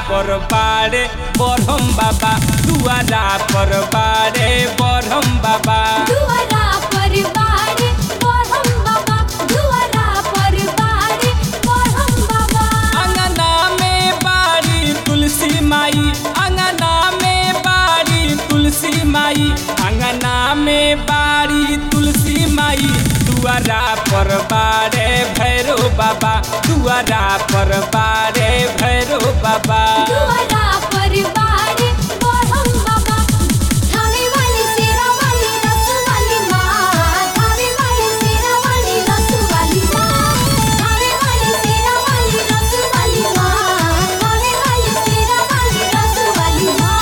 पर बाड़े बरहम बाबा, दुआरा पर बाड़े बरहम बाबा, दुआरा पर बाड़े बरहम बाबा, दुआरा पर बाड़े बरहम बाबा। अंगना में बाड़ी तुलसी माई, अंगना में बाड़ी तुलसी माई, अंगना में बाड़ी तुलसी माई, दुआरा पर बाड़े भैरो बाबा, दुआरा पर बाड़े भैरो बाबा, दुआरा पर बाड़े बरहम बाबा। थावे वाली शेरा वाली रस वाली माँ, थावे वाली शेरा वाली रस वाली माँ, थावे वाली शेरा वाली रस वाली माँ, थावे वाली शेरा वाली रस वाली माँ।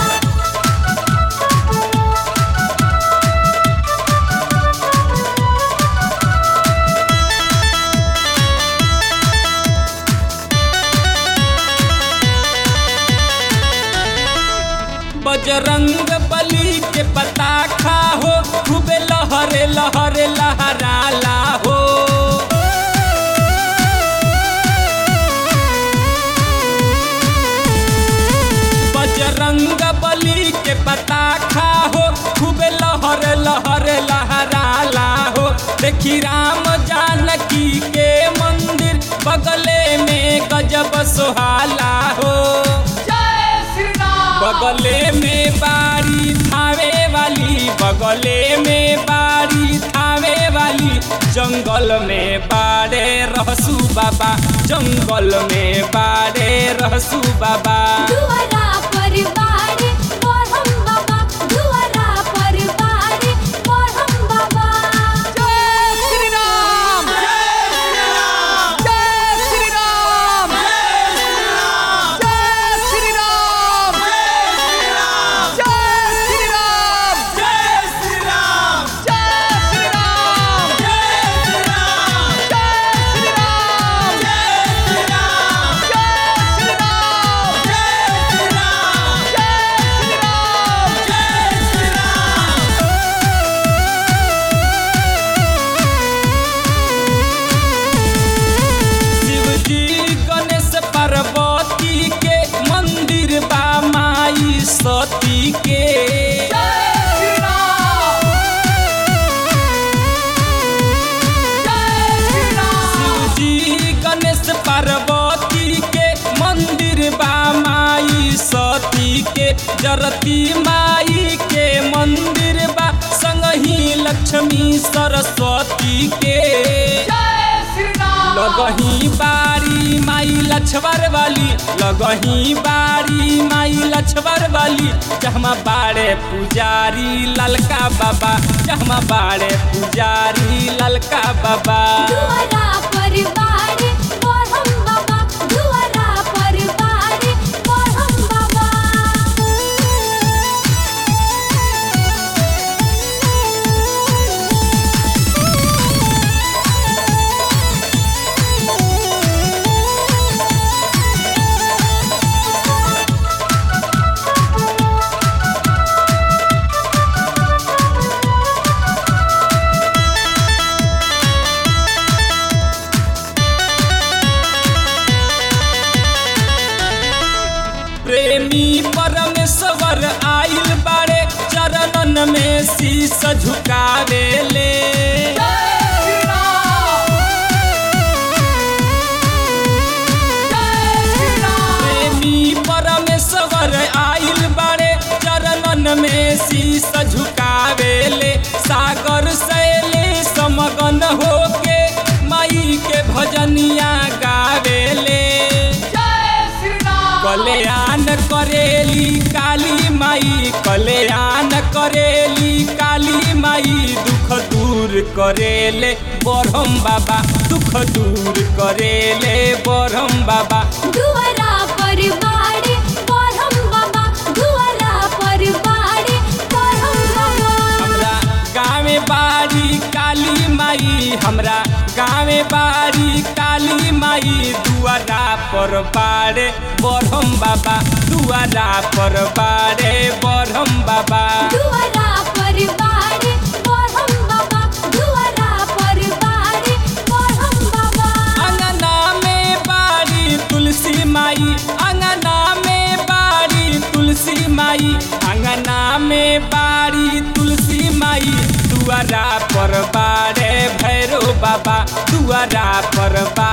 बजरंग बली के पता खाहो, खूबे लहरे लहरे लहराला हो। बजरंग बली के पता खाहो, खूबे लहरे लहरे लहराला हो। देखी राम जानकी के मंदिर, बगले में गजब सुहाला हो। बगले में बाड़ी थावे वाली, बगले में बाड़ी थावे वाली, जंगल में बाड़े रहसू बाबा, जंगल में बाड़े रहसू बाबा, दुआरा पर बाड़े बरहम बाबा, दुआरा पर बाड़े बरहम बाबा। जय श्री राम, जय श्री राम, जय श्री राम, जय श्री राम, जय श्री राम, जय श्री राम, जय श्री राम, जय श्री राम, जय श्री राम, जय श्री राम, जय श्री राम, शिव जी गणेश पार्वती के मंदिर बा माई सती के। शिव जी गणेश पार्वती के मंदिर बा माई सती के, जरती माई के मंदिर बा संगही लक्ष्मी सरस्वती के। लगही बारी माई लछवर वाली, लगही बारी माई लछवर वाली, जहमा बाड़े पुजारी ललका बाबा, जहमा बाड़े पुजारी ललका बाबा, दुआरा पर बाड़े बरहम बाबा, दुआरा पर बाड़े बरहम बाबा। प्रेमी परमेश्वर आइल बाड़े, चरणन में शीश झुकावेले। प्रेमी परमेश्वर आइल बाड़े, चरणन में शीश झुकावेले। सागर शैले समगन होके माई के भजनिया गावेले। कल्याण करेली काली माई, कल्याण करेली काली माई, दुख दूर करेले बरहम बाबा, दुख दूर करेले बरहम बाबा, दुआरा पर बाड़े बरहम बाबा, दुआरा पर बाड़े बरहम बाबा। हमरा गाँव में बाड़ी काली माई, हमरा गाँव में बाड़ी काली माई, दुआरा पर बाड़े बरहम बाबा, दुआरा पर बाड़े बरहम बाबा, दुआरा पर बाड़े बरहम बाबा, दुआरा पर बाड़े बरहम बाबा। अंगना में बाड़ी तुलसी माई, अंगना दुआरा पर बाड़े भैरो बाबा दुआरा पर बा